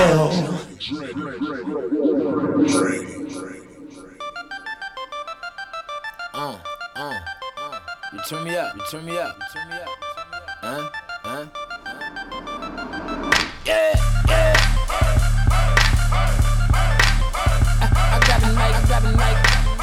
jail. You turn me up, Yeah. I got a mic,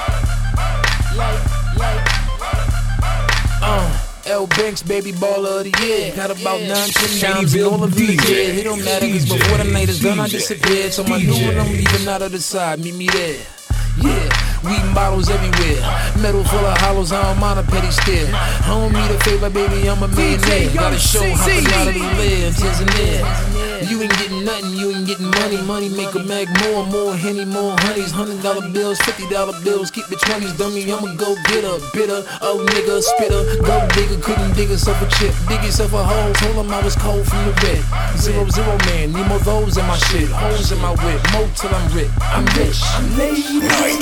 L Banks, baby baller of the year. Got about 9-10 dimes in all of the year. It don't matter, cause before the night is done, I disappeared. So I knew when I'm leaving out of the side, meet me there. Yeah, weed bottles everywhere. Metal full of hollows, I don't mind a petty stare. I don't need a favor, baby, I'm a millionaire. Gotta show how phenomenally live, Tanzania. You ain't getting nothing, you ain't getting money. Money make a mag more Henny, more honeys. $100 bills, $50 bills, keep the 20s, dummy. I'ma go get a bitter, oh nigga, spitter. Go digger, couldn't dig yourself a chip. Dig yourself a hole, told him I was cold from the red. 0-0 man, need more those in my shit. Holes in my whip, mo till I'm rich. I'm rich, I'm lazy.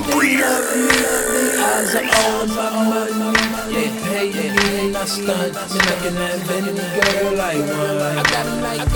Their eyes are all about money. They pay me and I stunt. Man, I can have any girl like one. I got a night.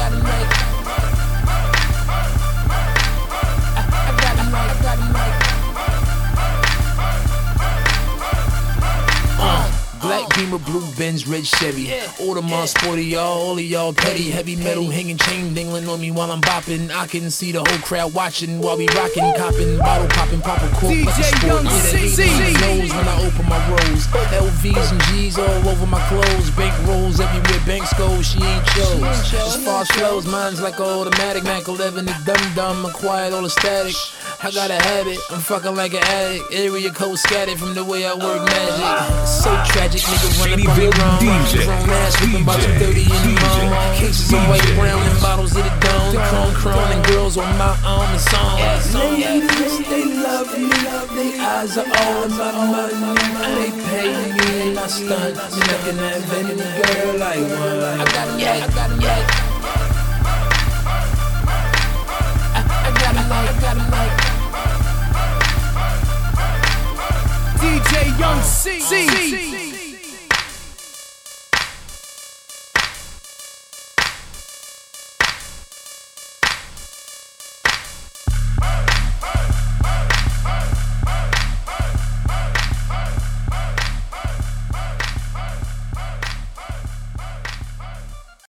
Black Beamer, blue Benz, red Chevy. Audemars sporty, y'all, all of y'all petty. Heavy metal hanging, chain dangling on me while I'm bopping. I can see the whole crowd watching while we rocking, copping, bottle popping, pop a cork like a sport. Knows when I open my rolls. LVs and G's all over my clothes. Bank rolls everywhere, banks go, she ain't chose. As far as flows, mine's like an automatic. Mac 11, the dumb, acquired all the static. I got a habit, I'm fucking like an addict. Area code scattered from the way I work magic. So tragic, nigga running from me wrong. Grown ass whipping about 230 in the moan. Cases of white, brown, and bottles of the dome. Chrome, and girls on my arm and song. Ladies, they love me. They eyes are all about money. They pay me and I stunt. And I can have any girl like one. I got a mic. DJ Young C.